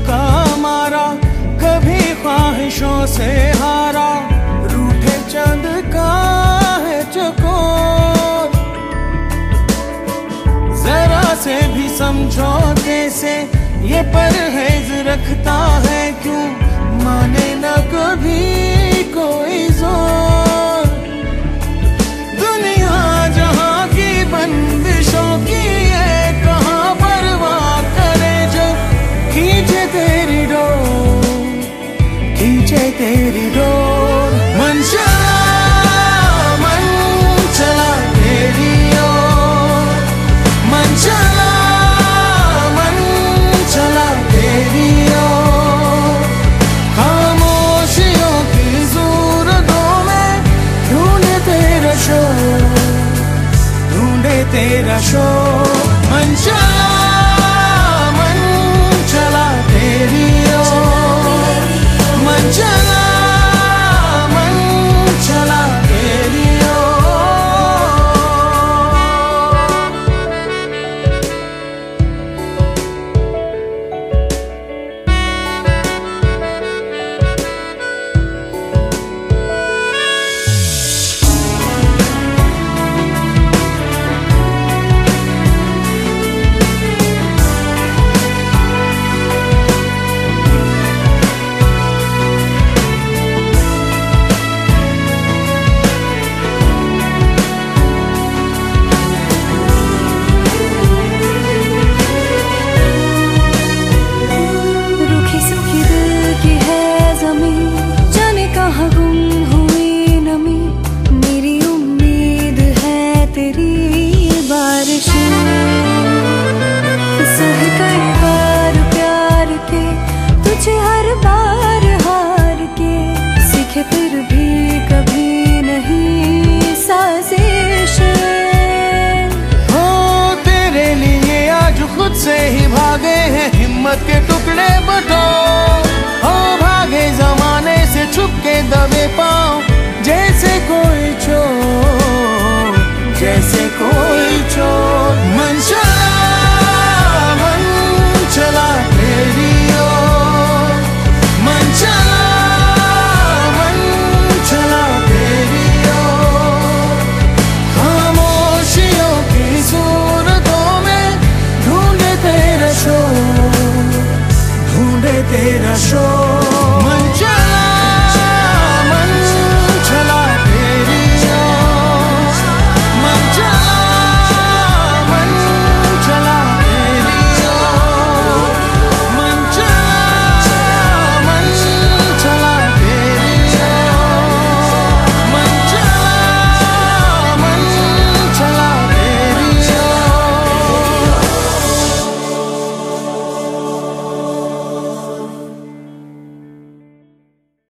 का मारा, कभी ख्वाहिशों से हारा, रूठे चंद का है चकोर। जरा से भी समझौते से ये परहेज रखता है क्यों, माने न कभी कोई जोर। दुनिया जहां की बंदिशों की है, कहाँ परवाह करे जो खींचे तेरी डोर, खींचे तेरी डोर। मन चला तेरी ओर, मन चला तेरी ओर। खामोशियों की ज़रूरतों में ढूंढे तेरा शोर, ढूंढे तेरा शोर। मन चला तेरी ओर, मन चला तेरी ओर। फिर भी कभी नहीं साजिश हो, तेरे लिए आज खुद से ही भागे हैं हिम्मत के टुकड़े बटोर। हो भागे जमाने से छुप के दबे पाँव, जैसे कोई चोर, जैसे कोई चोर।